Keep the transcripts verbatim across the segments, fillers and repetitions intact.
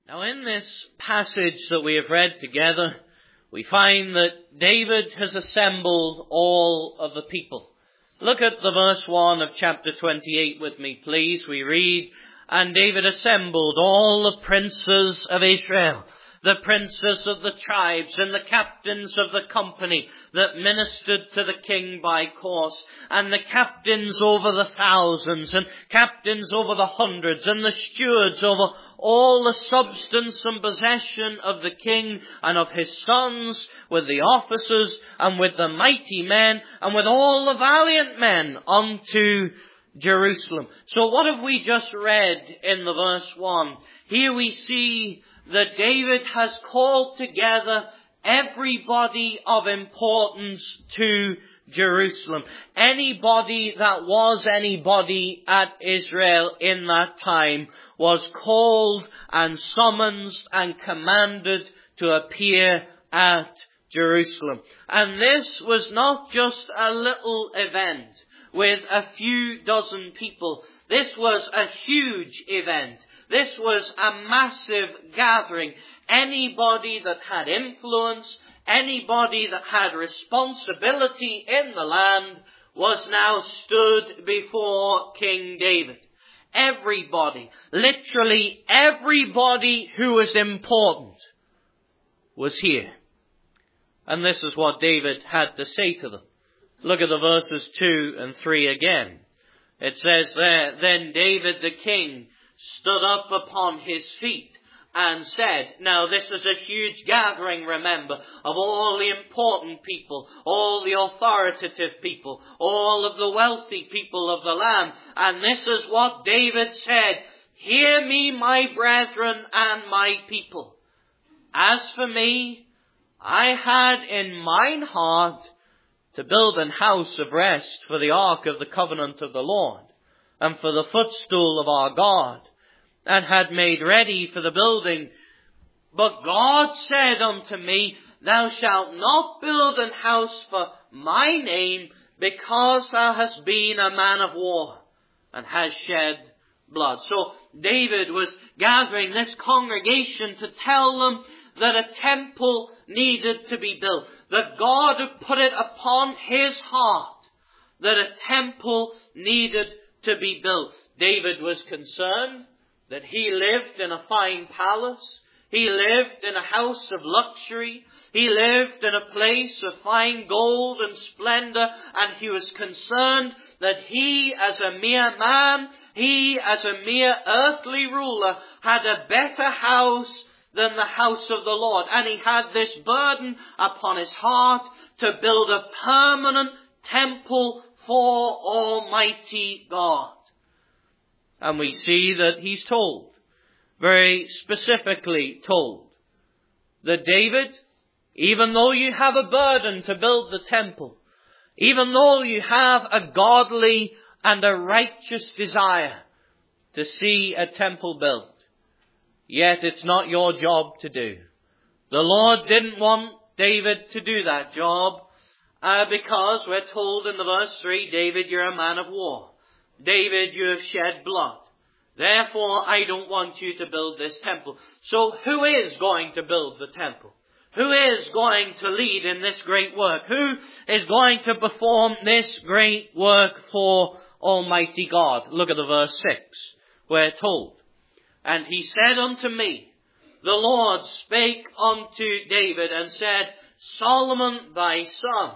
Now in this passage that we have read together, we find that David has assembled all of the people. Look at the verse one of chapter twenty-eight with me, please. We read, "And David assembled all the princes of Israel, the princes of the tribes and the captains of the company that ministered to the king by course, and the captains over the thousands, and captains over the hundreds, and the stewards over all the substance and possession of the king and of his sons, with the officers and with the mighty men and with all the valiant men unto Jerusalem." So what have we just read in the verse one? Here we see that David has called together everybody of importance to Jerusalem. Anybody that was anybody at Israel in that time was called and summoned and commanded to appear at Jerusalem. And this was not just a little event with a few dozen people. This was a huge event. This was a massive gathering. Anybody that had influence, anybody that had responsibility in the land was now stood before King David. Everybody, literally everybody who was important was here. And this is what David had to say to them. Look at the verses two and three again. It says there, "Then David the king stood up upon his feet and said," now this is a huge gathering, remember, of all the important people, all the authoritative people, all of the wealthy people of the land. And this is what David said, "Hear me, my brethren and my people. As for me, I had in mine heart to build an house of rest for the ark of the covenant of the Lord, and for the footstool of our God, and had made ready for the building. But God said unto me, Thou shalt not build an house for my name, because thou hast been a man of war, and hast shed blood." So David was gathering this congregation to tell them that a temple needed to be built, that God had put it upon his heart that a temple needed to be built. David was concerned that he lived in a fine palace. He lived in a house of luxury. He lived in a place of fine gold and splendor. And he was concerned that he as a mere man, he as a mere earthly ruler, had a better house than the house of the Lord. And he had this burden upon his heart to build a permanent temple for Almighty God. And we see that he's told, very specifically told, that David, even though you have a burden to build the temple, even though you have a godly and a righteous desire to see a temple built, yet it's not your job to do. The Lord didn't want David to do that job, uh, because we're told in the verse three, David, you're a man of war. David, you have shed blood. Therefore, I don't want you to build this temple. So who is going to build the temple? Who is going to lead in this great work? Who is going to perform this great work for Almighty God? Look at the verse six. We're told, "And he said unto me, the Lord spake unto David and said, Solomon thy son,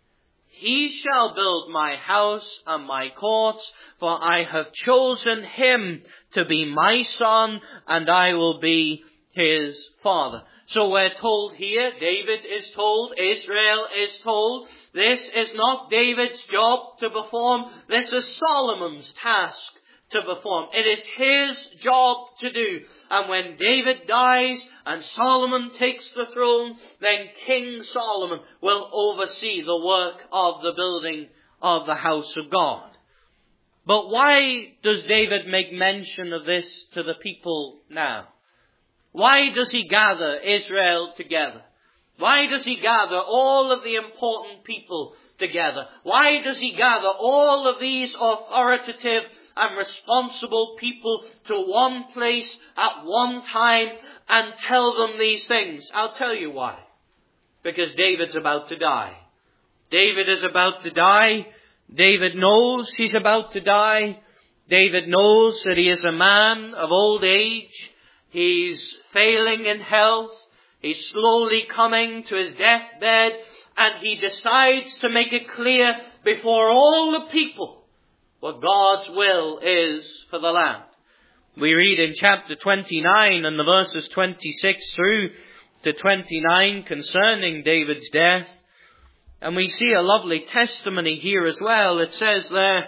he shall build my house and my courts, for I have chosen him to be my son, and I will be his father." So we're told here, David is told, Israel is told, this is not David's job to perform. This is Solomon's task to perform. It is his job to do. And when David dies and Solomon takes the throne, then King Solomon will oversee the work of the building of the house of God. But why does David make mention of this to the people now? Why does he gather Israel together? Why does he gather all of the important people together? Why does he gather all of these authoritative and responsible people to one place at one time and tell them these things? I'll tell you why. Because David's about to die. David is about to die. David knows he's about to die. David knows that he is a man of old age. He's failing in health. He's slowly coming to his deathbed. And he decides to make it clear before all the people what God's will is for the land. We read in chapter twenty-nine and the verses twenty-six through to twenty-nine concerning David's death. And we see a lovely testimony here as well. It says there,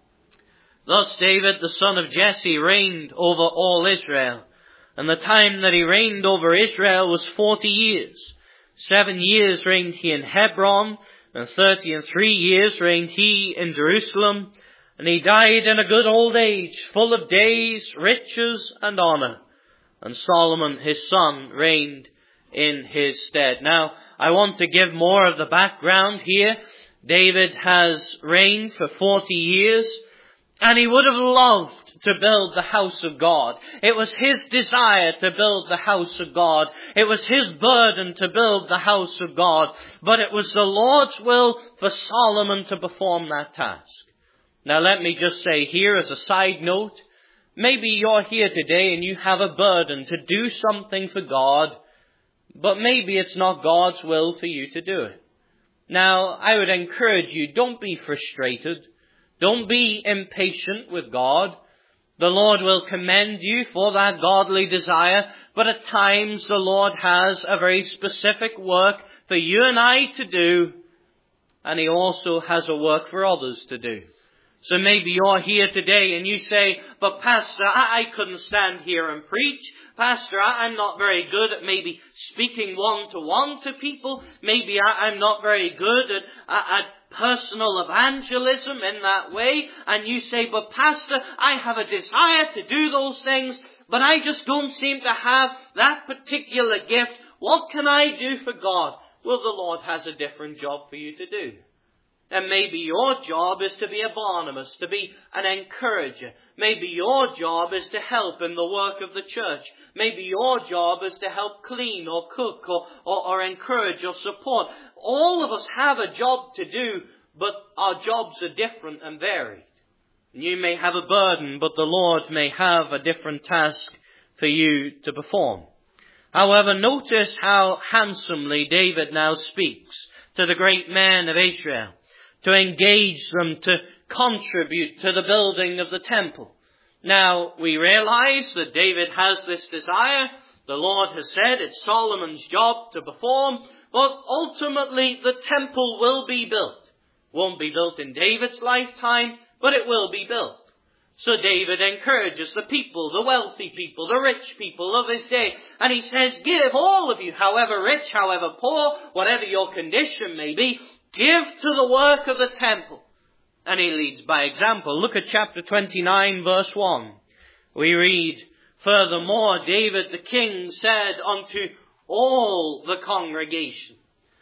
"Thus David, the son of Jesse, reigned over all Israel. And the time that he reigned over Israel was forty years. Seven years reigned he in Hebron, and thirty and three years reigned he in Jerusalem. And he died in a good old age, full of days, riches, and honor. And Solomon his son reigned in his stead." Now, I want to give more of the background here. David has reigned for forty years, and he would have loved to build the house of God. It was his desire to build the house of God. It was his burden to build the house of God. But it was the Lord's will for Solomon to perform that task. Now let me just say here as a side note, maybe you're here today and you have a burden to do something for God, but maybe it's not God's will for you to do it. Now, I would encourage you, don't be frustrated. Don't be impatient with God. The Lord will commend you for that godly desire, but at times the Lord has a very specific work for you and I to do, and He also has a work for others to do. So maybe you're here today and you say, "But Pastor, I, I couldn't stand here and preach. Pastor, I, I'm not very good at maybe speaking one-to-one to people. Maybe I, I'm not very good at, at, at personal evangelism in that way." And you say, "But Pastor, I have a desire to do those things, but I just don't seem to have that particular gift. What can I do for God?" Well, the Lord has a different job for you to do. And maybe your job is to be a Barnabas, to be an encourager. Maybe your job is to help in the work of the church. Maybe your job is to help clean or cook or, or, or encourage or support. All of us have a job to do, but our jobs are different and varied. You may have a burden, but the Lord may have a different task for you to perform. However, notice how handsomely David now speaks to the great men of Israel, to engage them to contribute to the building of the temple. Now, we realize that David has this desire. The Lord has said it's Solomon's job to perform, but ultimately the temple will be built. Won't be built in David's lifetime, but it will be built. So David encourages the people, the wealthy people, the rich people of his day. And he says, "Give, all of you, however rich, however poor, whatever your condition may be, give to the work of the temple." And he leads by example. Look at chapter twenty-nine, verse one. We read, "Furthermore, David the king said unto all the congregation,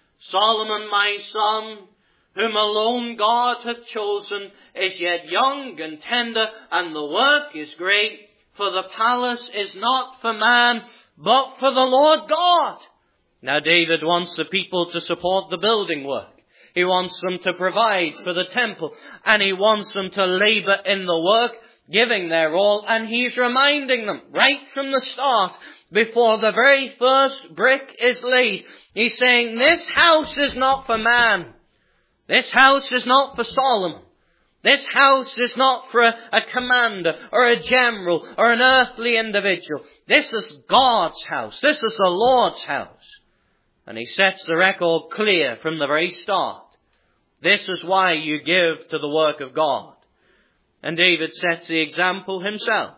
Solomon my son, whom alone God hath chosen, is yet young and tender, and the work is great. For the palace is not for man, but for the Lord God." Now David wants the people to support the building work. He wants them to provide for the temple, and he wants them to labor in the work, giving their all. And he's reminding them right from the start, before the very first brick is laid, he's saying, this house is not for man. This house is not for Solomon. This house is not for a, a commander or a general or an earthly individual. This is God's house. This is the Lord's house. And he sets the record clear from the very start. This is why you give to the work of God. And David sets the example himself.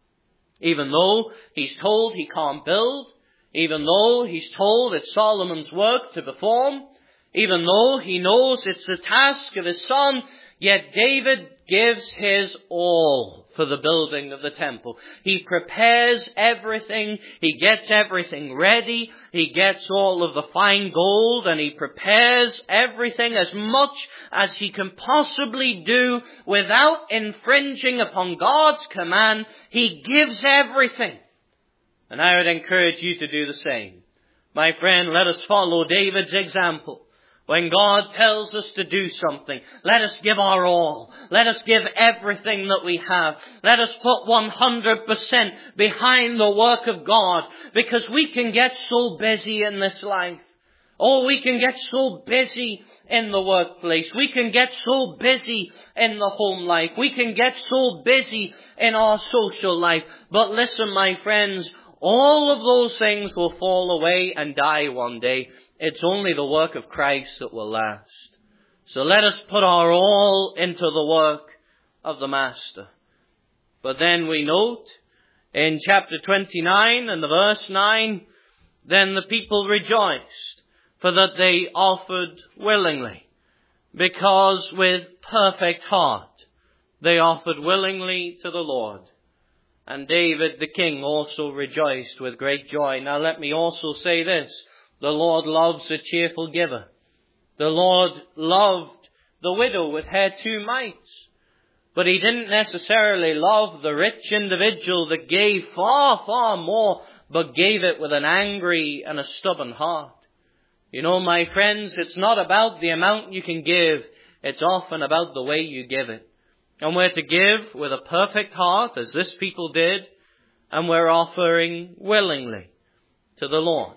Even though he's told he can't build, even though he's told it's Solomon's work to perform, even though he knows it's the task of his son, yet David gives his all for the building of the temple. He prepares everything. He gets everything ready. He gets all of the fine gold, and he prepares everything as much as he can possibly do without infringing upon God's command. He gives everything. And I would encourage you to do the same. My friend, let us follow David's example. When God tells us to do something, let us give our all. Let us give everything that we have. Let us put one hundred percent behind the work of God, because we can get so busy in this life. Oh, we can get so busy in the workplace. We can get so busy in the home life. We can get so busy in our social life. But listen, my friends, all of those things will fall away and die one day. It's only the work of Christ that will last. So let us put our all into the work of the Master. But then we note in chapter twenty-nine and the verse nine, then the people rejoiced, for that they offered willingly, because with perfect heart they offered willingly to the Lord. And David the king also rejoiced with great joy. Now let me also say this. The Lord loves a cheerful giver. The Lord loved the widow with her two mites. But he didn't necessarily love the rich individual that gave far, far more, but gave it with an angry and a stubborn heart. You know, my friends, it's not about the amount you can give. It's often about the way you give it. And we're to give with a perfect heart, as this people did, and we're offering willingly to the Lord.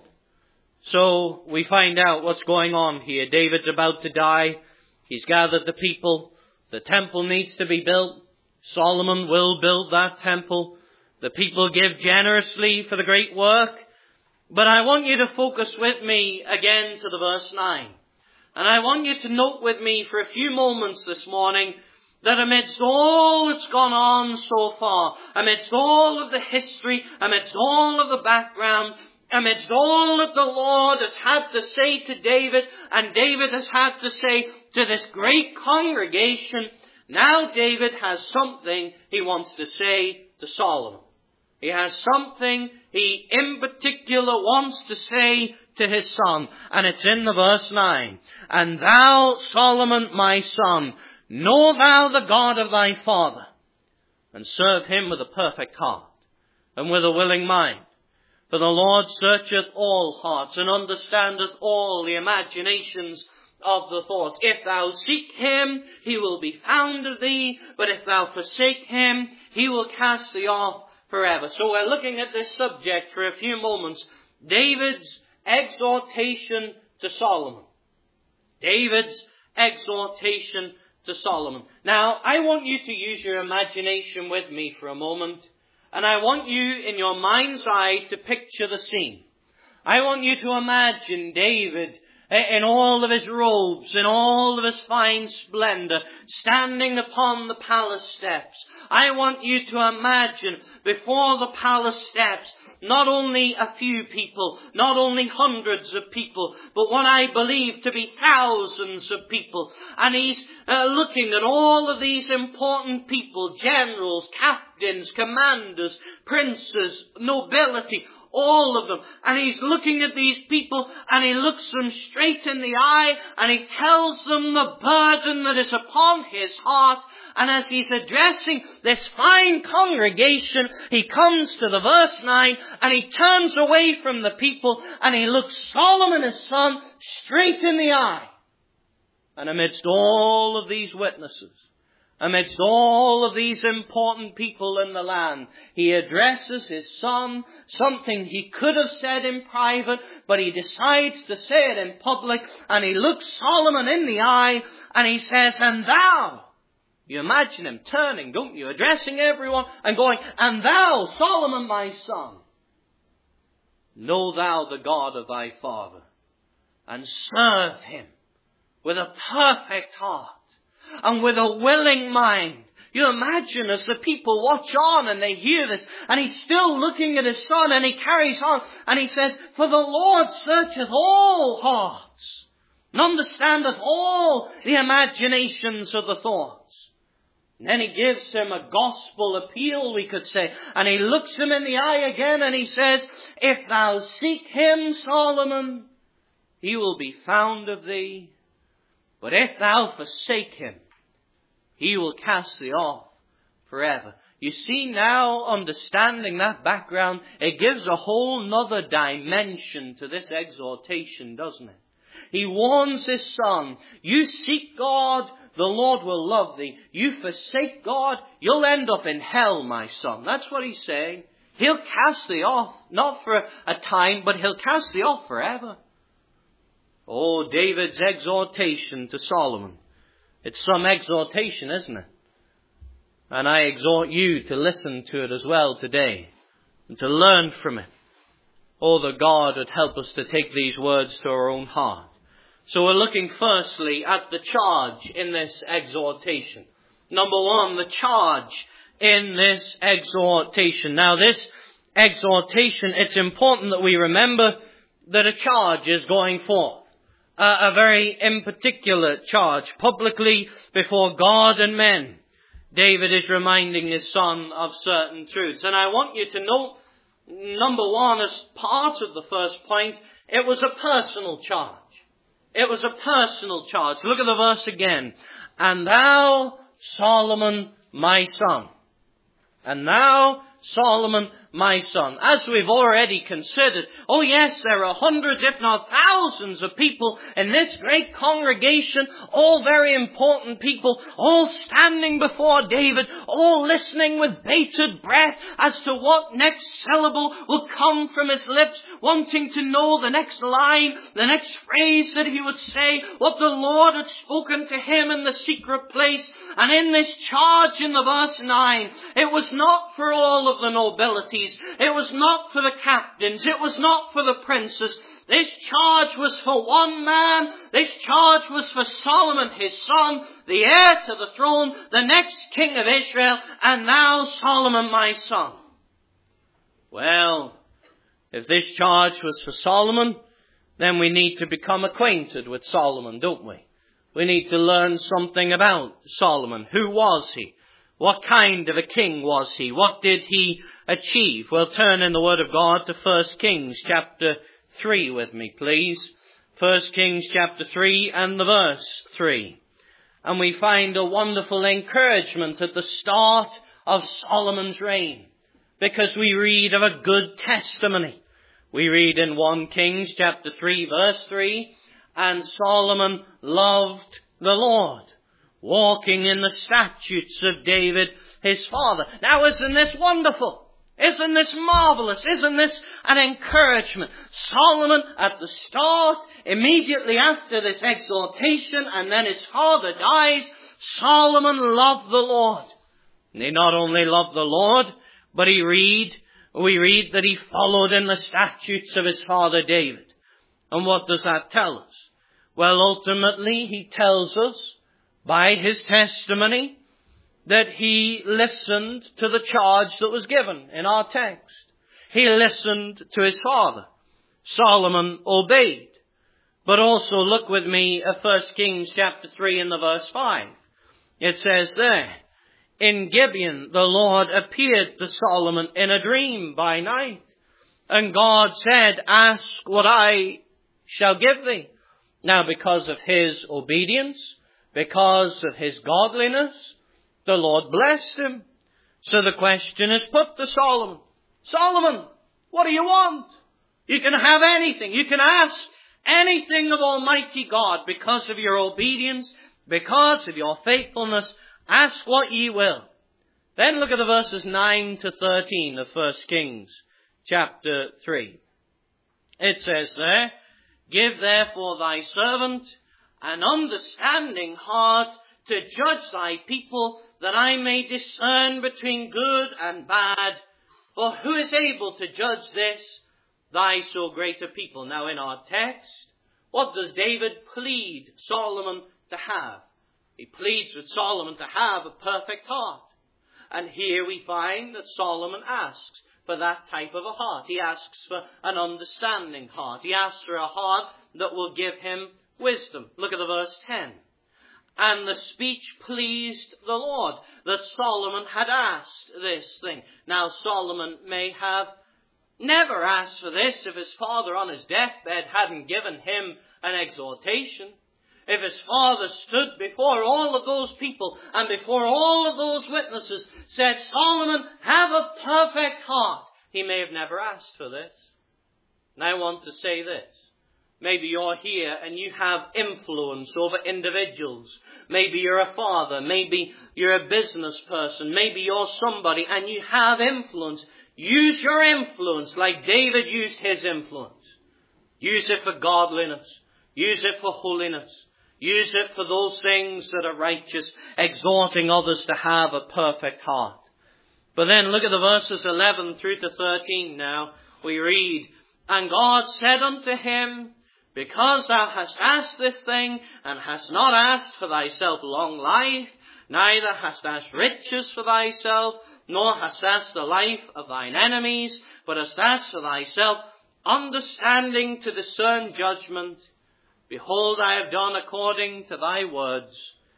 So we find out what's going on here. David's about to die. He's gathered the people. The temple needs to be built. Solomon will build that temple. The people give generously for the great work. But I want you to focus with me again to the verse nine. And I want you to note with me for a few moments this morning that amidst all that's gone on so far, amidst all of the history, amidst all of the background, amidst all that the Lord has had to say to David, and David has had to say to this great congregation, now David has something he wants to say to Solomon. He has something he in particular wants to say to his son, and it's in the verse nine. And thou, Solomon, my son, know thou the God of thy father, and serve him with a perfect heart, and with a willing mind. For the Lord searcheth all hearts, and understandeth all the imaginations of the thoughts. If thou seek him, he will be found of thee, but if thou forsake him, he will cast thee off forever. So we're looking at this subject for a few moments. David's exhortation to Solomon. David's exhortation to Solomon. Now, I want you to use your imagination with me for a moment. And I want you, in your mind's eye, to picture the scene. I want you to imagine David in all of his robes, in all of his fine splendor, standing upon the palace steps. I want you to imagine before the palace steps not only a few people, not only hundreds of people, but what I believe to be thousands of people. And he's uh, looking at all of these important people, generals, captains, commanders, princes, nobility, all of them. And he's looking at these people, and he looks them straight in the eye, and he tells them the burden that is upon his heart. And as he's addressing this fine congregation, he comes to the verse nine, and he turns away from the people, and he looks Solomon his son straight in the eye. And amidst all of these witnesses, amidst all of these important people in the land, he addresses his son, something he could have said in private, but he decides to say it in public, and he looks Solomon in the eye, and he says, and thou, you imagine him turning, don't you, addressing everyone, and going, and thou, Solomon my son, know thou the God of thy father, and serve him with a perfect heart, and with a willing mind. You imagine as the people watch on and they hear this, and he's still looking at his son, and he carries on, and he says, for the Lord searcheth all hearts, and understandeth all the imaginations of the thoughts. And then he gives him a gospel appeal, we could say, and he looks him in the eye again, and he says, if thou seek him, Solomon, he will be found of thee. But if thou forsake him, he will cast thee off forever. You see now, understanding that background, it gives a whole nother dimension to this exhortation, doesn't it? He warns his son, you seek God, the Lord will love thee. You forsake God, you'll end up in hell, my son. That's what he's saying. He'll cast thee off, not for a time, but he'll cast thee off forever. Oh, David's exhortation to Solomon. It's some exhortation, isn't it? And I exhort you to listen to it as well today, and to learn from it. Oh, that God would help us to take these words to our own heart. So we're looking firstly at the charge in this exhortation. Number one, the charge in this exhortation. Now this exhortation, it's important that we remember that a charge is going forth. Uh, a very in particular charge, publicly before God and men. David is reminding his son of certain truths. And I want you to note, number one, as part of the first point, it was a personal charge. It was a personal charge. Look at the verse again. And thou, Solomon, my son. And thou, Solomon, my son. As we've already considered, oh yes, there are hundreds, if not thousands of people in this great congregation, all very important people, all standing before David, all listening with bated breath as to what next syllable will come from his lips, wanting to know the next line, the next phrase that he would say, what the Lord had spoken to him in the secret place. And in this charge in the verse nine, it was not for all of the nobility. It was not for the captains. It was not for the princes. This charge was for one man. This charge was for Solomon, his son, the heir to the throne, the next king of Israel, and now Solomon, my son. Well, if this charge was for Solomon, then we need to become acquainted with Solomon, don't we? We need to learn something about Solomon. Who was he? What kind of a king was he? What did he achieve? Well, turn in the Word of God to First Kings chapter three with me, please. First Kings chapter three and the verse three. And we find a wonderful encouragement at the start of Solomon's reign, because we read of a good testimony. We read in First Kings chapter three verse three, and Solomon loved the Lord, walking in the statutes of David his father. Now isn't this wonderful? Isn't this marvelous? Isn't this an encouragement? Solomon at the start, immediately after this exhortation, and then his father dies, Solomon loved the Lord. And he not only loved the Lord, but he read, we read that he followed in the statutes of his father David. And what does that tell us? Well, ultimately he tells us by his testimony that he listened to the charge that was given in our text. He listened to his father. Solomon obeyed. But also look with me at First Kings chapter three and the verse five. It says there, in Gibeon the Lord appeared to Solomon in a dream by night. And God said, ask what I shall give thee. Now because of his obedience, because of his godliness, the Lord blessed him. So the question is put to Solomon. Solomon, what do you want? You can have anything. You can ask anything of Almighty God because of your obedience, because of your faithfulness. Ask what ye will. Then look at the verses nine to thirteen of First Kings chapter three. It says there, give therefore thy servant an understanding heart to judge thy people, that I may discern between good and bad. For who is able to judge this, thy so great a people? Now in our text, what does David plead Solomon to have? He pleads with Solomon to have a perfect heart. And here we find that Solomon asks for that type of a heart. He asks for an understanding heart. He asks for a heart that will give him wisdom. Look at the verse ten. And the speech pleased the Lord, that Solomon had asked this thing. Now Solomon may have never asked for this if his father on his deathbed hadn't given him an exhortation. if his father stood before all of those people and before all of those witnesses, said, Solomon, have a perfect heart, he may have never asked for this. And I want to say this. Maybe you're here and you have influence over individuals. Maybe you're a father. Maybe you're a business person. Maybe you're somebody and you have influence. Use your influence like David used his influence. Use it for godliness. Use it for holiness. Use it for those things that are righteous, exhorting others to have a perfect heart. But then look at the verses eleven through to thirteen now. We read, And God said unto him, Because thou hast asked this thing, and hast not asked for thyself long life, neither hast asked riches for thyself, nor hast asked the life of thine enemies, but hast asked for thyself understanding to discern judgment. Behold, I have done according to thy words.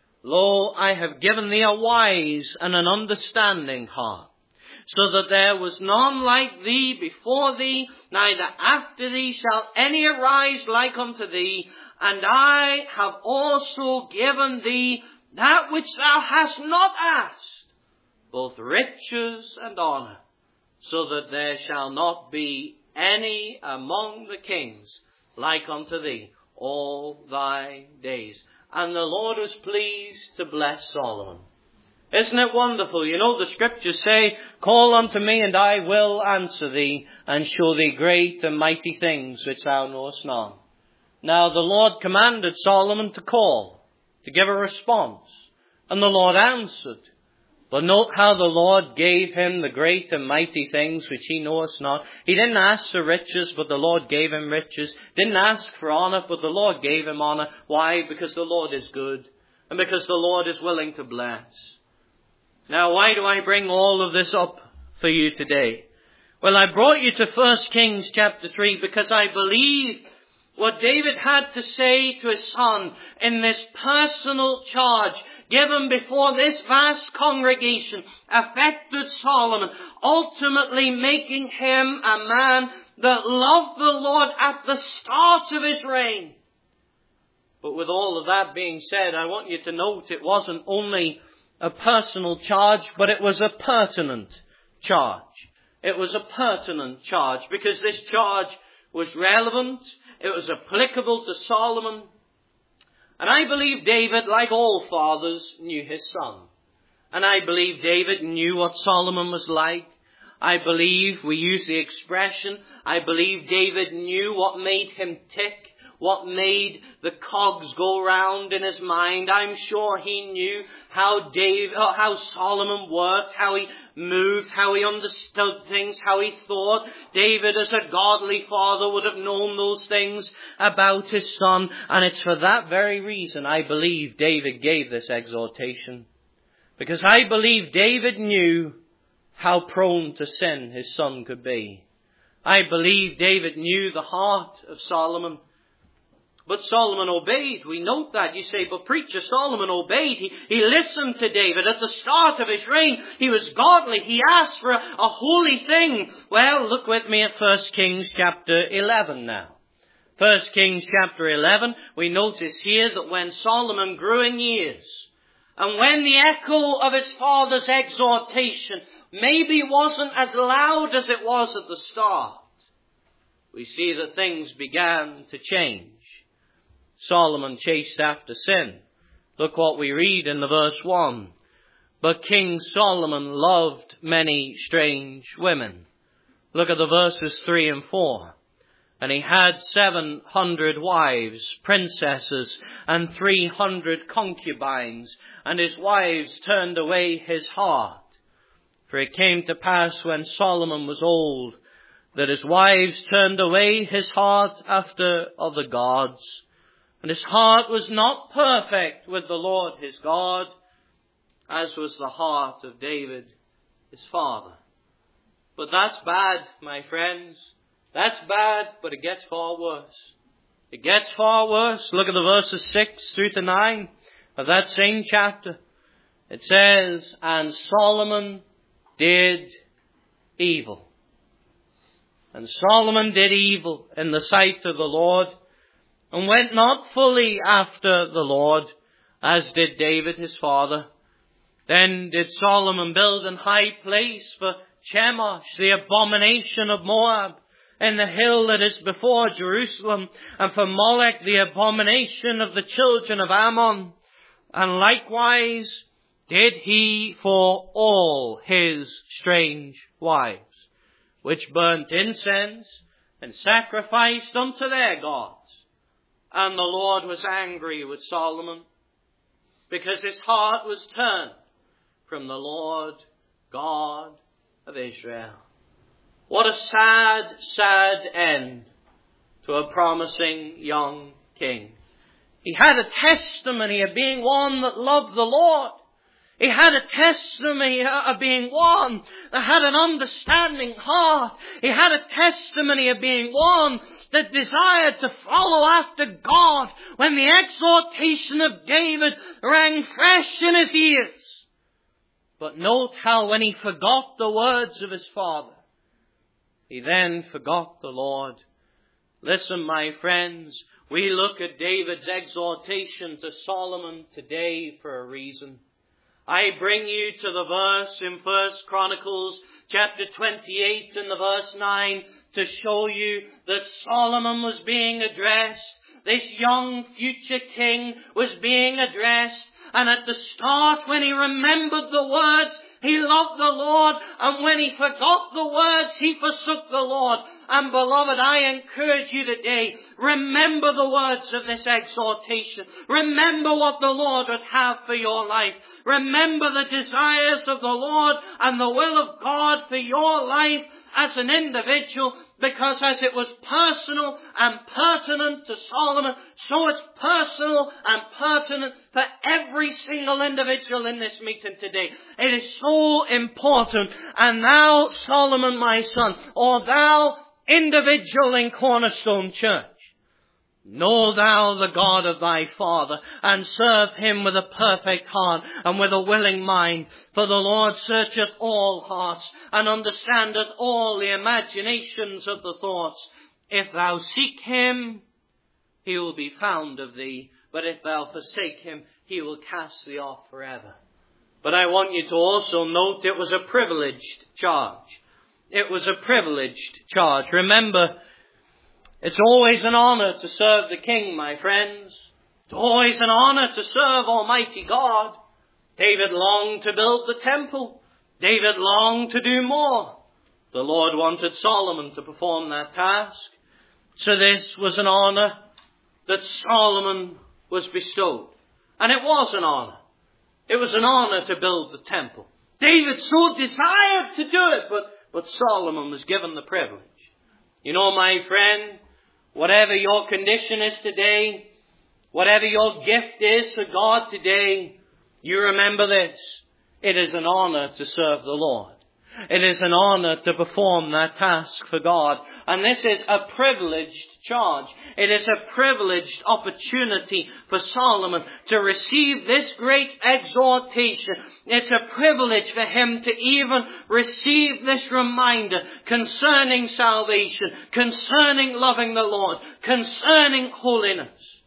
Lo, I have given thee a wise and an understanding heart, so that there was none like thee before thee, neither after thee shall any arise like unto thee. And I have also given thee that which thou hast not asked, both riches and honour, so that there shall not be any among the kings like unto thee all thy days. And the Lord was pleased to bless Solomon. Isn't it wonderful? You know, the scriptures say, Call unto me, and I will answer thee, and show thee great and mighty things which thou knowest not. Now the Lord commanded Solomon to call, to give a response. And the Lord answered. But note how the Lord gave him the great and mighty things which he knoweth not. He didn't ask for riches, but the Lord gave him riches. Didn't ask for honour, but the Lord gave him honour. Why? Because the Lord is good, and because the Lord is willing to bless. Now, why do I bring all of this up for you today? Well, I brought you to First Kings chapter three because I believe what David had to say to his son in this personal charge given before this vast congregation affected Solomon, ultimately making him a man that loved the Lord at the start of his reign. But with all of that being said, I want you to note it wasn't only a personal charge, but it was a pertinent charge. It was a pertinent charge because this charge was relevant. It was applicable to Solomon. And I believe David, like all fathers, knew his son. And I believe David knew what Solomon was like. I believe, we use the expression, I believe David knew what made him tick, what made the cogs go round in his mind. I'm sure he knew how David, how Solomon worked, how he moved, how he understood things, how he thought. David, as a godly father, would have known those things about his son. And it's for that very reason I believe David gave this exhortation. Because I believe David knew how prone to sin his son could be. I believe David knew the heart of Solomon. But Solomon obeyed. We note that. You say, but preacher, Solomon obeyed. He, he listened to David at the start of his reign. He was godly. He asked for a, a holy thing. Well, look with me at First Kings chapter eleven now. First Kings chapter eleven, we notice here that when Solomon grew in years, and when the echo of his father's exhortation maybe wasn't as loud as it was at the start, we see that things began to change. Solomon chased after sin. Look what we read in the verse one. But King Solomon loved many strange women. Look at the verses three and four. And he had seven hundred wives, princesses, and three hundred concubines, and his wives turned away his heart. For it came to pass when Solomon was old, that his wives turned away his heart after other gods. And his heart was not perfect with the Lord his God, as was the heart of David his father. But that's bad, my friends. That's bad, but it gets far worse. It gets far worse. Look at the verses six through to nine of that same chapter. It says, And Solomon did evil. And Solomon did evil in the sight of the Lord, and went not fully after the Lord, as did David his father. Then did Solomon build an high place for Chemosh, the abomination of Moab, in the hill that is before Jerusalem, and for Molech, the abomination of the children of Ammon. And likewise did he for all his strange wives, which burnt incense and sacrificed unto their gods. And the Lord was angry with Solomon, because his heart was turned from the Lord God of Israel. What a sad, sad end to a promising young king. He had a testimony of being one that loved the Lord. He had a testimony of being one that had an understanding heart. He had a testimony of being one that desired to follow after God when the exhortation of David rang fresh in his ears. But note how when he forgot the words of his father, he then forgot the Lord. Listen, my friends, we look at David's exhortation to Solomon today for a reason. I bring you to the verse in First Chronicles chapter twenty-eight and the verse nine to show you that Solomon was being addressed. This young future king was being addressed. And at the start, when he remembered the words, he loved the Lord. And when he forgot the words, he forsook the Lord. And beloved, I encourage you today, remember the words of this exhortation. Remember what the Lord would have for your life. Remember the desires of the Lord and the will of God for your life as an individual. Because as it was personal and pertinent to Solomon, so it's personal and pertinent for every single individual in this meeting today. It is so important. And thou, Solomon, my son, or thou, individual in Cornerstone Church, know thou the God of thy father, and serve him with a perfect heart and with a willing mind. For the Lord searcheth all hearts, and understandeth all the imaginations of the thoughts. If thou seek him, he will be found of thee. But if thou forsake him, he will cast thee off forever. But I want you to also note it was a privileged charge. It was a privileged charge. Remember, it's always an honor to serve the King, my friends. It's always an honor to serve Almighty God. David longed to build the temple. David longed to do more. The Lord wanted Solomon to perform that task. So this was an honor that Solomon was bestowed. And it was an honor. It was an honor to build the temple. David so desired to do it, but, but Solomon was given the privilege. You know, my friend, whatever your condition is today, whatever your gift is for God today, you remember this. It is an honor to serve the Lord. It is an honor to perform that task for God. And this is a privileged charge. It is a privileged opportunity for Solomon to receive this great exhortation. It's a privilege for him to even receive this reminder concerning salvation, concerning loving the Lord, concerning holiness.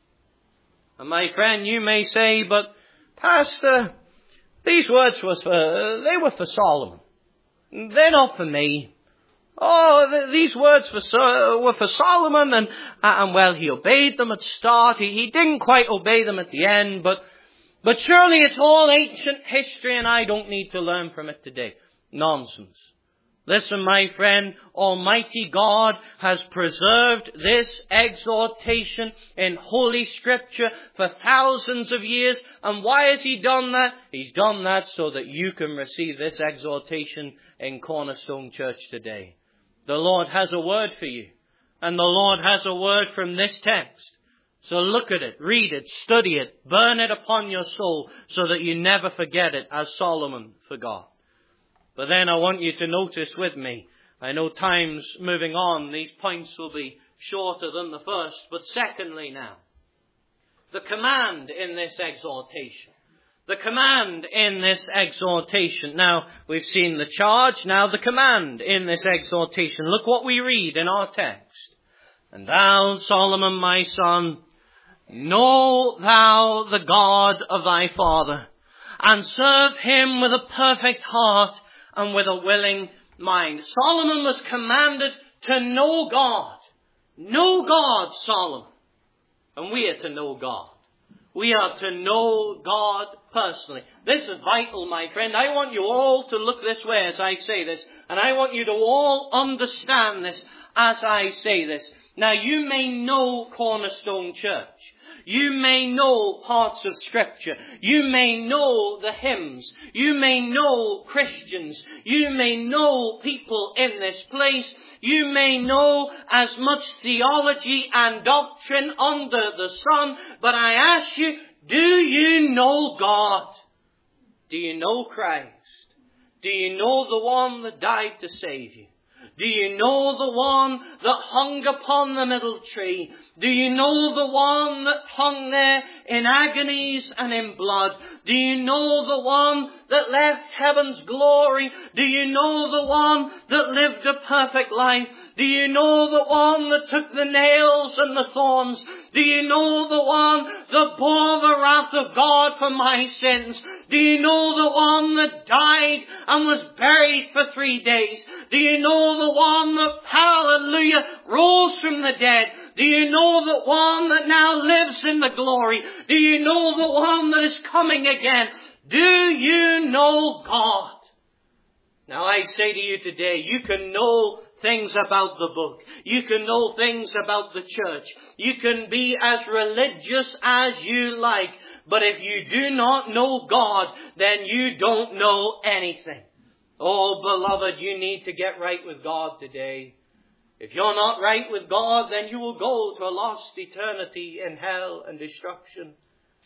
And my friend, you may say, but Pastor, these words was for, they were for Solomon. They're not for me. Oh, th- these words for so- were for Solomon, and, uh, and well, he obeyed them at the start. He, he didn't quite obey them at the end, but, but surely it's all ancient history and I don't need to learn from it today. Nonsense. Listen, my friend, Almighty God has preserved this exhortation in Holy Scripture for thousands of years. And why has He done that? He's done that so that you can receive this exhortation in Cornerstone Church today. The Lord has a word for you. And the Lord has a word from this text. So look at it, read it, study it, burn it upon your soul so that you never forget it as Solomon forgot. But then I want you to notice with me, I know time's moving on, these points will be shorter than the first, but secondly now, the command in this exhortation. The command in this exhortation. Now, we've seen the charge, now the command in this exhortation. Look what we read in our text. And thou, Solomon, my son, Know thou the God of thy father, and serve him with a perfect heart and with a willing mind. Solomon was commanded to know God. Know God, Solomon. And we are to know God. We are to know God personally. This is vital, my friend. I want you all to look this way as I say this. And I want you to all understand this as I say this. Now, you may know Cornerstone Church. You may know parts of Scripture. You may know the hymns. You may know Christians. You may know people in this place. You may know as much theology and doctrine under the sun. But I ask you, do you know God? Do you know Christ? Do you know the one that died to save you? Do you know the one that hung upon the middle tree? Do you know the one that hung there in agonies and in blood? Do you know the one that left heaven's glory? Do you know the one that lived a perfect life? Do you know the one that took the nails and the thorns? Do you know the one that bore the wrath of God for my sins? Do you know the one that died and was buried for three days? Do you know the one that, hallelujah, rose from the dead? Do you know the one that now lives in the glory? Do you know the one that is coming again? Do you know God? Now I say to you today, you can know things about the book. You can know things about the church. You can be as religious as you like. But if you do not know God, then you don't know anything. Oh, beloved, you need to get right with God today. If you're not right with God, then you will go to a lost eternity in hell and destruction.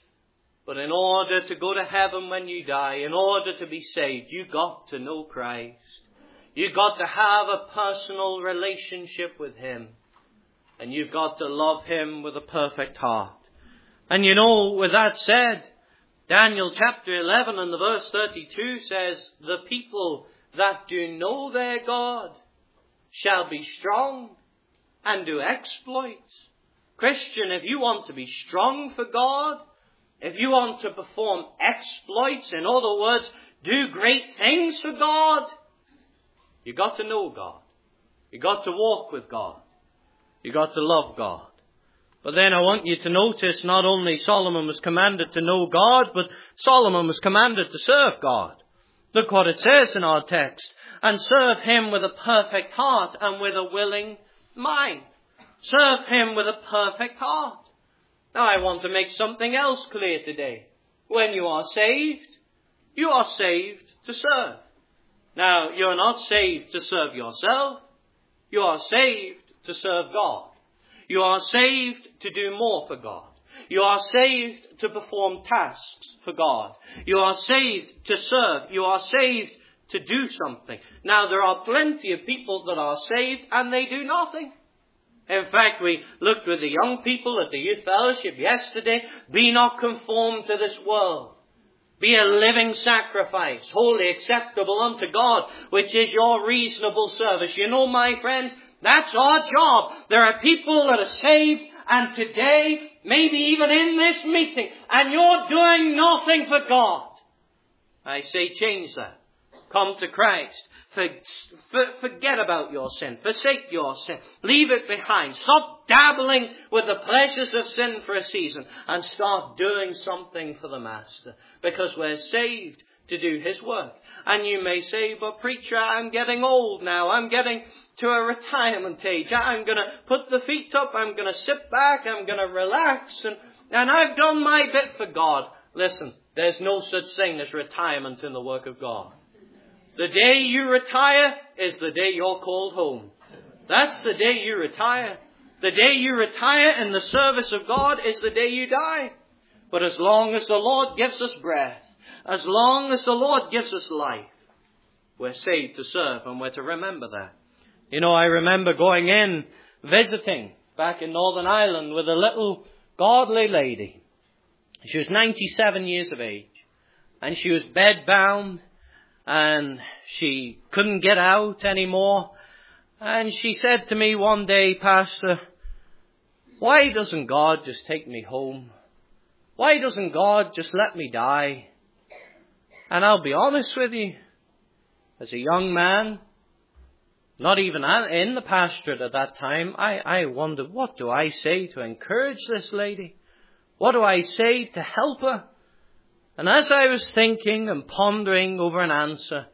But in order to go to heaven when you die, in order to be saved, you've got to know Christ. You've got to have a personal relationship with Him. And you've got to love Him with a perfect heart. And you know, with that said, Daniel chapter eleven and the verse thirty-two says, the people that do know their God shall be strong and do exploits. Christian, if you want to be strong for God, if you want to perform exploits, in other words, do great things for God, you got to know God. You got to walk with God. You got to love God. But then I want you to notice not only Solomon was commanded to know God, but Solomon was commanded to serve God. Look what it says in our text. And serve Him with a perfect heart and with a willing mind. Serve Him with a perfect heart. Now I want to make something else clear today. When you are saved, you are saved to serve. Now, you're not saved to serve yourself. You are saved to serve God. You are saved to do more for God. You are saved to perform tasks for God. You are saved to serve. You are saved to do something. Now, there are plenty of people that are saved and they do nothing. In fact, we looked with the young people at the youth fellowship yesterday. Be not conformed to this world. Be a living sacrifice, wholly acceptable unto God, which is your reasonable service. You know, my friends, that's our job. There are people that are saved, and today, maybe even in this meeting, and you're doing nothing for God. I say change that. Come to Christ. For, for, forget about your sin. Forsake your sin. Leave it behind. Stop dabbling with the pleasures of sin for a season and start doing something for the Master. Because we're saved to do His work. And you may say, but preacher, I'm getting old now. I'm getting to a retirement age. I'm going to put the feet up. I'm going to sit back. I'm going to relax. And, and I've done my bit for God. Listen, there's no such thing as retirement in the work of God. The day you retire is the day you're called home. That's the day you retire. The day you retire in the service of God is the day you die. But as long as the Lord gives us breath, as long as the Lord gives us life, we're saved to serve, and we're to remember that. You know, I remember going in, visiting back in Northern Ireland with a little godly lady. She was ninety-seven years of age, and she was bedbound. And she couldn't get out anymore. And she said to me one day, Pastor, Why doesn't God just take me home? Why doesn't God just let me die? And I'll be honest with you, as a young man, not even in the pastorate at that time, I, I wondered, what do I say to encourage this lady? What do I say to help her? And as I was thinking and pondering over an answer,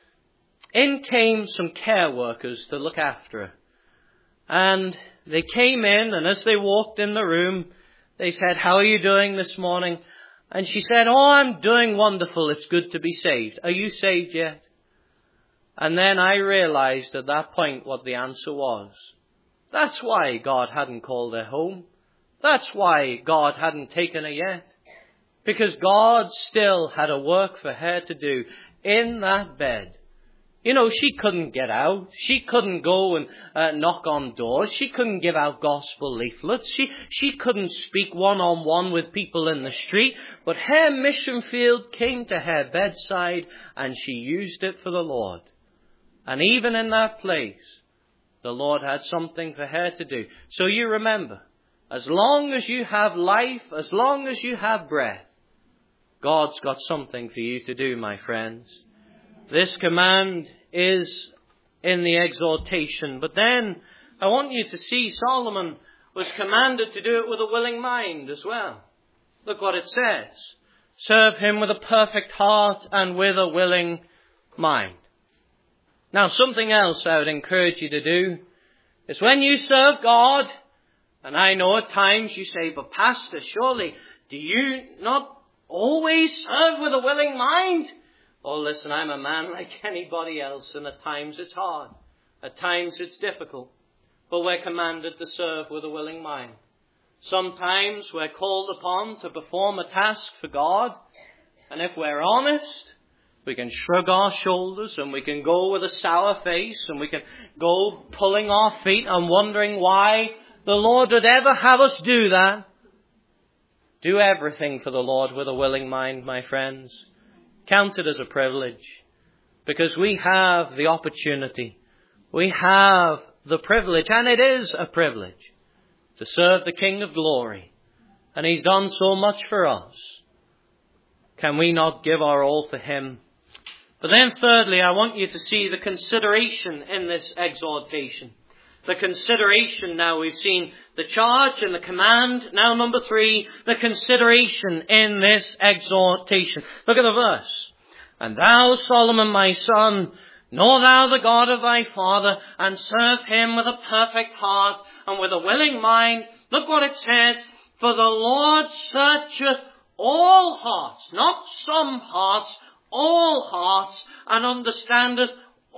in came some care workers to look after her. And they came in, and as they walked in the room, they said, "How are you doing this morning?" And she said, "Oh, I'm doing wonderful. It's good to be saved. Are you saved yet?" And then I realized at that point what the answer was. That's why God hadn't called her home. That's why God hadn't taken her yet. Because God still had a work for her to do in that bed. You know, she couldn't get out. She couldn't go and uh, knock on doors. She couldn't give out gospel leaflets. She, she couldn't speak one-on-one with people in the street. But her mission field came to her bedside and she used it for the Lord. And even in that place, the Lord had something for her to do. So you remember, as long as you have life, as long as you have breath, God's got something for you to do, my friends. This command is in the exhortation. But then I want you to see Solomon was commanded to do it with a willing mind as well. Look what it says. Serve him with a perfect heart and with a willing mind. Now, something else I would encourage you to do is when you serve God, and I know at times you say, "But Pastor, surely do you not always serve with a willing mind?" Oh, listen, I'm a man like anybody else, and at times it's hard. At times it's difficult. But we're commanded to serve with a willing mind. Sometimes we're called upon to perform a task for God, and if we're honest, we can shrug our shoulders and we can go with a sour face and we can go pulling our feet and wondering why the Lord would ever have us do that. Do everything for the Lord with a willing mind, my friends. Count it as a privilege, because we have the opportunity, we have the privilege, and it is a privilege, to serve the King of Glory. And He's done so much for us. Can we not give our all for Him? But then thirdly, I want you to see the consideration in this exhortation. The consideration now, we've seen the charge and the command. Now number three, the consideration in this exhortation. Look at the verse. And thou, Solomon, my son, know thou the God of thy father, and serve him with a perfect heart and with a willing mind. Look what it says. For the Lord searcheth all hearts, not some hearts, all hearts, and understandeth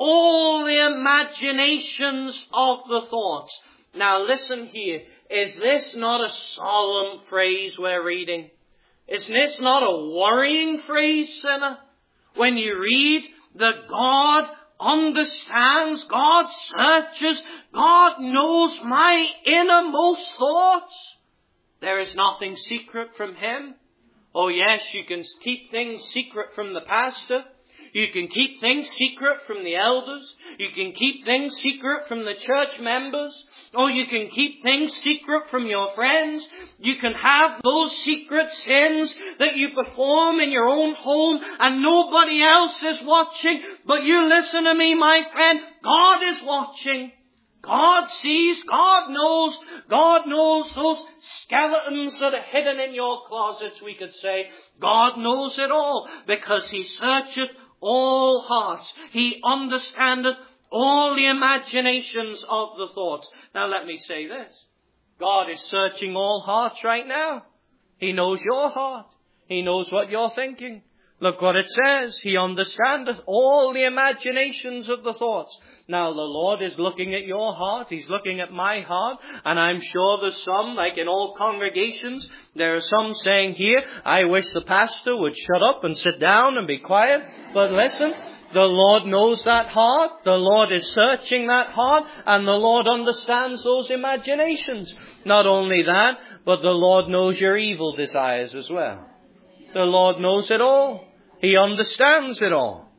all the imaginations of the thoughts. Now listen here. Is this not a solemn phrase we're reading? Is this not a worrying phrase, sinner? When you read that God understands, God searches, God knows my innermost thoughts. There is nothing secret from Him. Oh yes, you can keep things secret from the pastor. You can keep things secret from the elders. You can keep things secret from the church members. Or you can keep things secret from your friends. You can have those secret sins that you perform in your own home and nobody else is watching. But you listen to me, my friend. God is watching. God sees. God knows. God knows those skeletons that are hidden in your closets, we could say. God knows it all because He searcheth all hearts. He understandeth all the imaginations of the thoughts. Now let me say this. God is searching all hearts right now. He knows your heart. He knows what you're thinking. Look what it says. He understandeth all the imaginations of the thoughts. Now the Lord is looking at your heart. He's looking at my heart. And I'm sure there's some, like in all congregations, there are some saying here, I wish the pastor would shut up and sit down and be quiet. But listen, the Lord knows that heart. The Lord is searching that heart. And the Lord understands those imaginations. Not only that, but the Lord knows your evil desires as well. The Lord knows it all. He understands it all.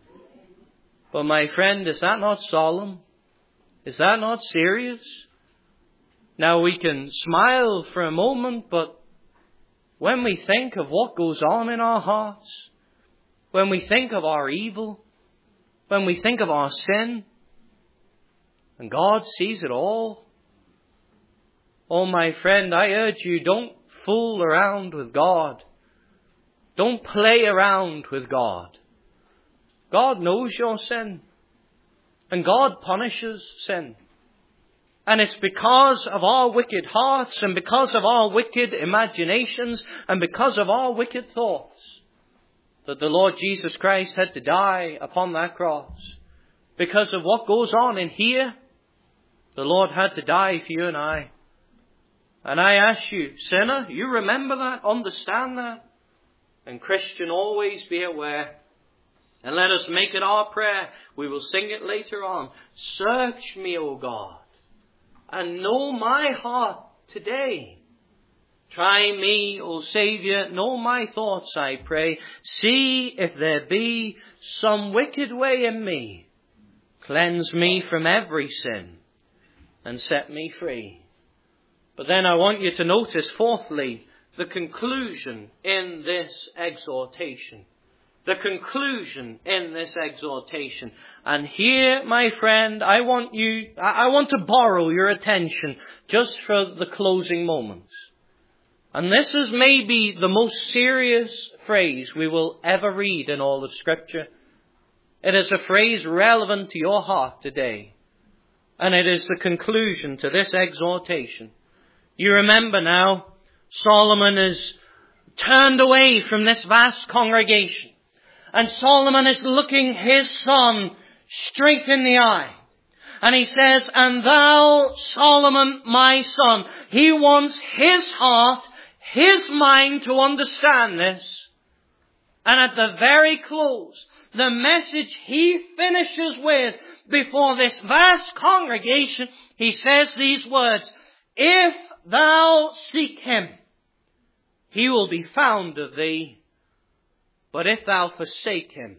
But my friend, is that not solemn? Is that not serious? Now we can smile for a moment, but when we think of what goes on in our hearts, when we think of our evil, when we think of our sin, and God sees it all, oh, my friend, I urge you, don't fool around with God. Don't play around with God. God knows your sin. And God punishes sin. And it's because of our wicked hearts and because of our wicked imaginations and because of our wicked thoughts that the Lord Jesus Christ had to die upon that cross. Because of what goes on in here, the Lord had to die for you and I. And I ask you, sinner, you remember that, understand that. And Christian, always be aware. And let us make it our prayer. We will sing it later on. Search me, O God, and know my heart today. Try me, O Saviour, know my thoughts, I pray. See if there be some wicked way in me. Cleanse me from every sin and set me free. But then I want you to notice, fourthly, the conclusion in this exhortation. The conclusion in this exhortation. And here, my friend, I want you, I want to borrow your attention just for the closing moments. And this is maybe the most serious phrase we will ever read in all of Scripture. It is a phrase relevant to your heart today. And it is the conclusion to this exhortation. You remember now, Solomon is turned away from this vast congregation. And Solomon is looking his son straight in the eye. And he says, and thou, Solomon, my son. He wants his heart, his mind to understand this. And at the very close, the message he finishes with before this vast congregation, he says these words, if thou seek him, he will be found of thee. But if thou forsake him,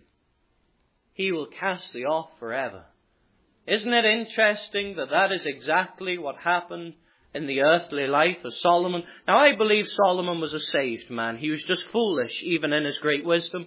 he will cast thee off forever. Isn't it interesting that that is exactly what happened in the earthly life of Solomon? Now, I believe Solomon was a saved man. He was just foolish, even in his great wisdom.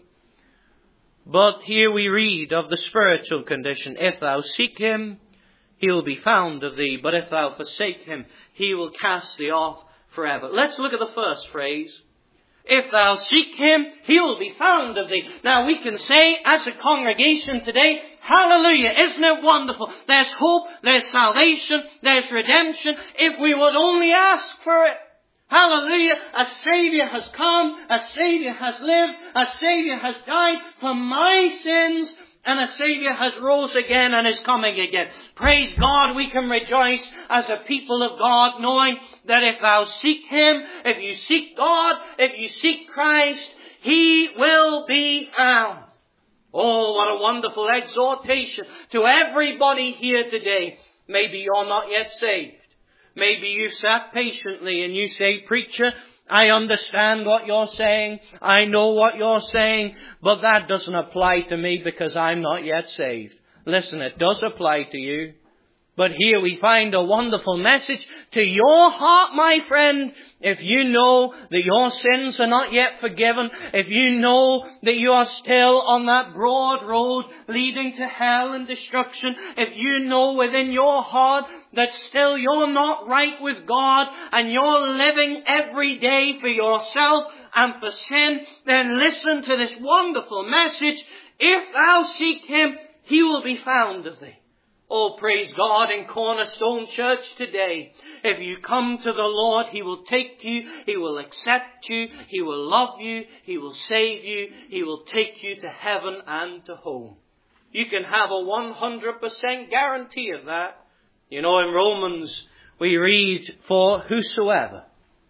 But here we read of the spiritual condition. If thou seek him, he will be found of thee. But if thou forsake him, he will cast thee off forever. Let's look at the first phrase. If thou seek him, he will be found of thee. Now we can say as a congregation today, hallelujah, isn't it wonderful? There's hope, there's salvation, there's redemption, if we would only ask for it. Hallelujah, a Saviour has come, a Saviour has lived, a Saviour has died for my sins, and a Saviour has rose again and is coming again. Praise God, we can rejoice as a people of God, knowing that if thou seek him, if you seek God, if you seek Christ, he will be found. Oh, what a wonderful exhortation to everybody here today. Maybe you're not yet saved. Maybe you sat patiently and you say, preacher, I understand what you're saying. I know what you're saying. But that doesn't apply to me because I'm not yet saved. Listen, it does apply to you. But here we find a wonderful message to your heart, my friend. If you know that your sins are not yet forgiven, if you know that you are still on that broad road leading to hell and destruction, if you know within your heart that still you're not right with God and you're living every day for yourself and for sin, then listen to this wonderful message. If thou seek him, he will be found of thee. Oh, praise God, in Cornerstone Church today, if you come to the Lord, he will take you, he will accept you, he will love you, he will save you, he will take you to heaven and to home. You can have a one hundred percent guarantee of that. You know, in Romans, we read, for whosoever.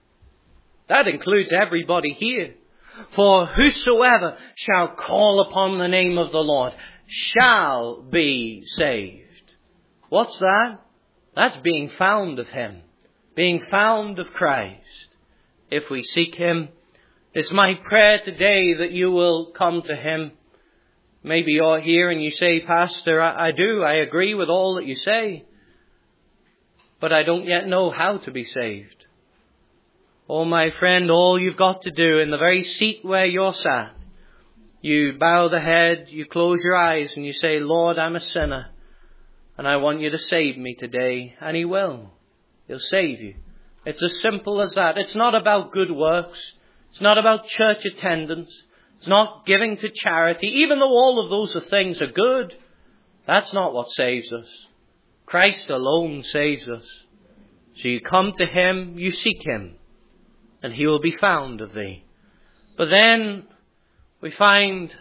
That includes everybody here. For whosoever shall call upon the name of the Lord shall be saved. What's that? That's being found of him. Being found of Christ. If we seek him, it's my prayer today that you will come to him. Maybe you're here and you say, Pastor, I, I do, I agree with all that you say. but I don't yet know how to be saved. Oh, my friend, all you've got to do in the very seat where you're sat, you bow the head, you close your eyes, and you say, Lord, I'm a sinner, and I want you to save me today. And He will. He'll save you. It's as simple as that. It's not about good works. It's not about church attendance. It's not giving to charity, even though all of those things are good. That's not what saves us. Christ alone saves us. So you come to Him, you seek Him, and He will be found of thee. But then we find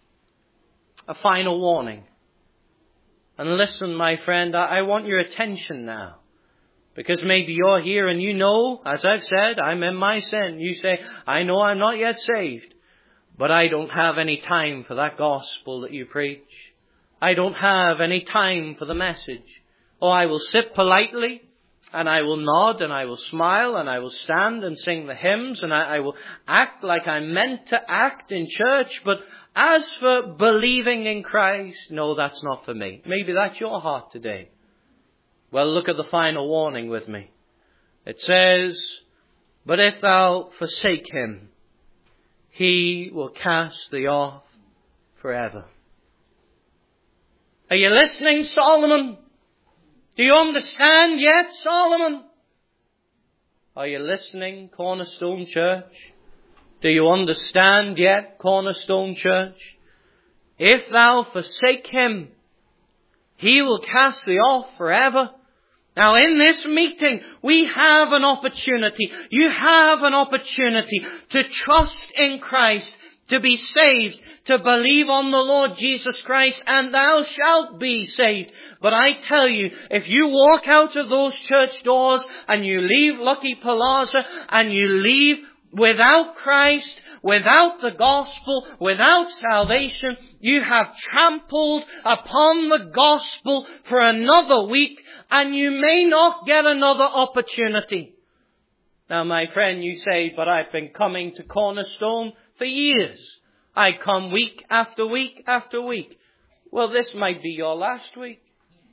a final warning. And listen, my friend, I want your attention now. Because maybe you're here and you know, as I've said, I'm in my sin. You say, I know I'm not yet saved, but I don't have any time for that gospel that you preach. I don't have any time for the message. Oh, I will sit politely, and I will nod, and I will smile, and I will stand and sing the hymns, and I, I will act like I'm meant to act in church. But as for believing in Christ, no, that's not for me. Maybe that's your heart today. Well, look at the final warning with me. It says, but if thou forsake Him, He will cast thee off forever. Are you listening, Solomon? Do you understand yet, Solomon? Are you listening, Cornerstone Church? Do you understand yet, Cornerstone Church? If thou forsake Him, He will cast thee off forever. Now, in this meeting, we have an opportunity. You have an opportunity to trust in Christ, to be saved, to believe on the Lord Jesus Christ, and thou shalt be saved. But I tell you, if you walk out of those church doors and you leave Lucky Plaza and you leave without Christ, without the gospel, without salvation, you have trampled upon the gospel for another week, and you may not get another opportunity. Now, my friend, you say, but I've been coming to Cornerstone for years. I come week after week after week. Well, this might be your last week.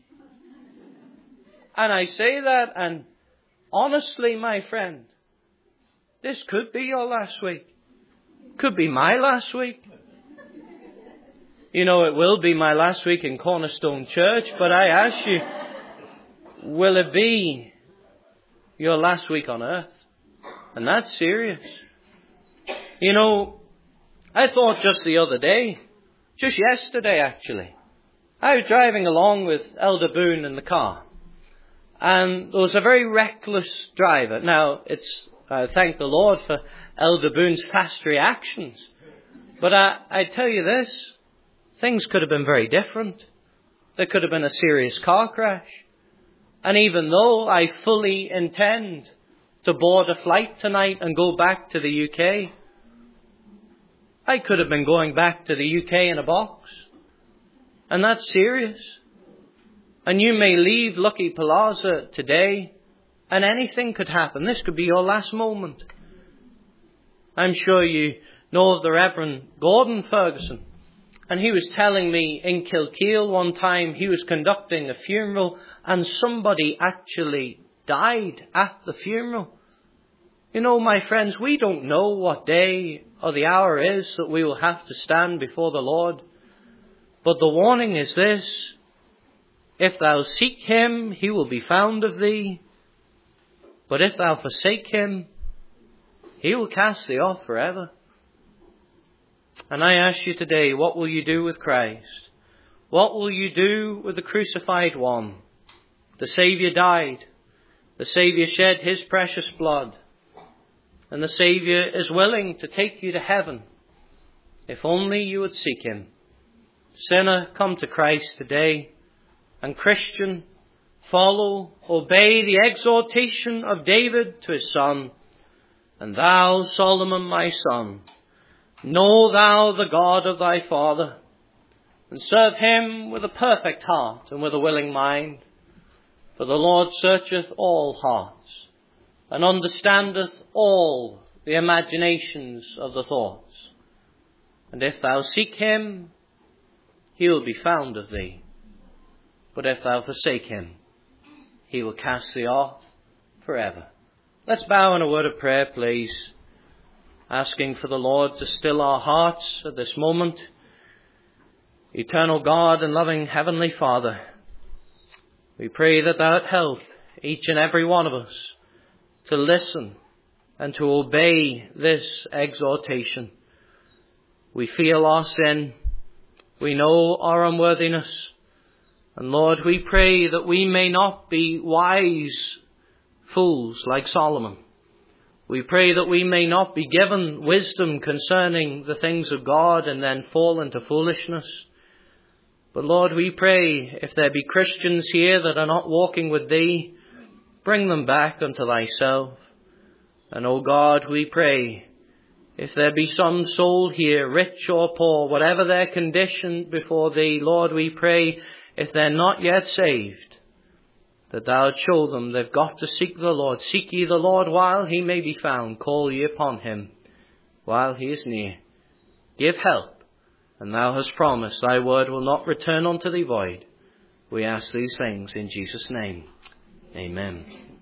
And I say that, and honestly, my friend, this could be your last week. Could be my last week. You know, it will be my last week in Cornerstone Church, but I ask you, will it be your last week on earth? And that's serious. You know, I thought just the other day, just yesterday actually, I was driving along with Elder Boone in the car, and there was a very reckless driver. Now, it's, I thank the Lord for Elder Boone's fast reactions, but I, I tell you this, things could have been very different. There could have been a serious car crash. And even though I fully intend to board a flight tonight and go back to the U K, I could have been going back to the U K in a box. And that's serious. And you may leave Lucky Plaza today, and anything could happen. This could be your last moment. I'm sure you know of the Reverend Gordon Ferguson. And he was telling me in Kilkeel one time he was conducting a funeral and somebody actually died at the funeral. You know, my friends, we don't know what day or the hour is that we will have to stand before the Lord. But the warning is this: if thou seek Him, He will be found of thee. But if thou forsake Him, He will cast thee off forever. And I ask you today, what will you do with Christ? What will you do with the crucified one? The Saviour died. The Saviour shed His precious blood. And the Saviour is willing to take you to heaven, if only you would seek Him. Sinner, come to Christ today. And Christian, follow, obey the exhortation of David to his son. And thou, Solomon, my son, know thou the God of thy father, and serve Him with a perfect heart and with a willing mind. For the Lord searcheth all hearts, and understandeth all the imaginations of the thoughts. And if thou seek Him, He will be found of thee. But if thou forsake Him, he will cast thee off forever. Let's bow in a word of prayer, please, asking for the Lord to still our hearts at this moment. Eternal God and loving Heavenly Father, we pray that thou help each and every one of us to listen and to obey this exhortation. We feel our sin. We know our unworthiness. And Lord, we pray that we may not be wise fools like Solomon. We pray that we may not be given wisdom concerning the things of God and then fall into foolishness. But Lord, we pray, if there be Christians here that are not walking with thee, bring them back unto thyself. And O God, we pray, if there be some soul here, rich or poor, whatever their condition before thee, Lord, we pray, if they're not yet saved, that thou would show them they've got to seek the Lord. Seek ye the Lord while he may be found. Call ye upon him while he is near. Give help. And thou hast promised thy word will not return unto thee void. We ask these things in Jesus' name. Amen.